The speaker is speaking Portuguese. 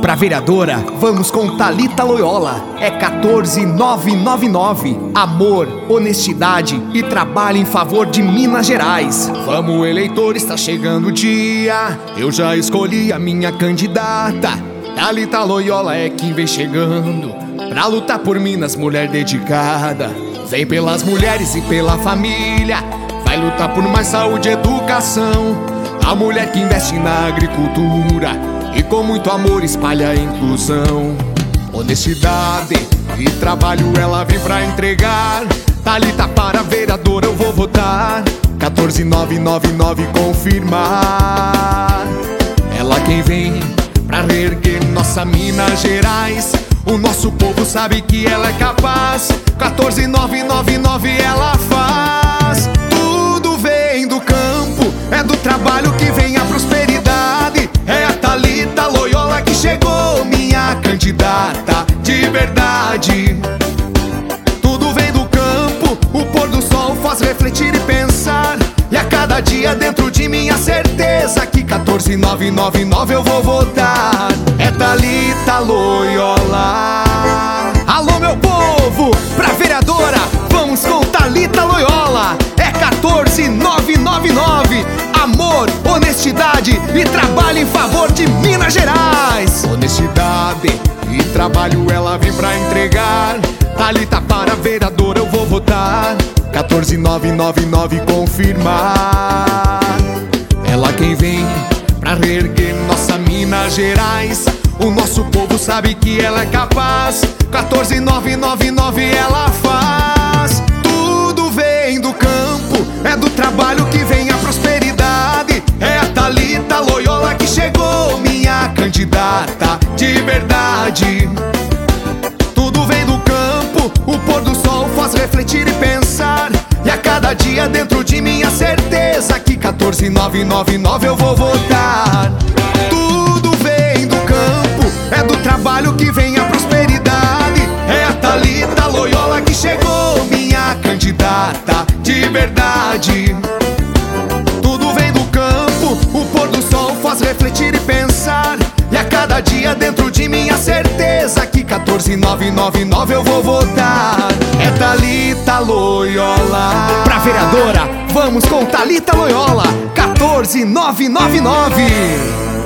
Pra vereadora, vamos com Thalita Loyola. É 14999. Amor, honestidade e trabalho em favor de Minas Gerais. Vamos, eleitor, está chegando o dia. Eu já escolhi a minha candidata. Thalita Loyola é quem vem chegando pra lutar por Minas, mulher dedicada. Vem pelas mulheres e pela família. Vai lutar por mais saúde e educação. A mulher que investe na agricultura e com muito amor espalha a inclusão. Honestidade e trabalho ela vem pra entregar. Thalita para vereadora eu vou votar. 14999 confirmar. Ela quem vem pra reerguer nossa Minas Gerais. O nosso povo sabe que ela é capaz. 14999 ela faz. Tudo vem do campo, é do trabalho que vem a prosperidade. É a Thalita Loyola que chegou, minha candidata de verdade. Tudo vem do campo, o pôr do sol faz refletir e pensar. E a cada dia dentro de mim a certeza que 14999 eu vou votar. É Thalita Loyola. Alô meu povo, pra vereadora, vamos com Thalita Loyola. É 14999. Amor, honestidade e trabalho em favor de Minas Gerais. Honestidade e trabalho ela vem pra entregar. Thalita para vereadora eu vou votar. 14999 confirmar. Ela quem vem pra reerguer nossa Minas Gerais. O nosso povo sabe que ela é capaz. 14999 ela faz. Tudo vem do campo, é do trabalho que vem a prosperidade. É a Thalita Loyola que chegou, minha candidata de verdade. Tudo vem do campo, o pôr do sol faz refletir e pensar. E a cada dia dentro de mim a certeza que 14999 eu vou votar. Tudo vem do campo, é do trabalho que vem a prosperidade. É a Thalita Loyola que chegou, minha candidata de verdade. Tudo vem do campo, o pôr do sol faz refletir e pensar. E a cada dia dentro de mim a certeza que 14999 eu vou votar. É Thalita Loyola. Pra vereadora, vamos com Thalita Loyola. 14999.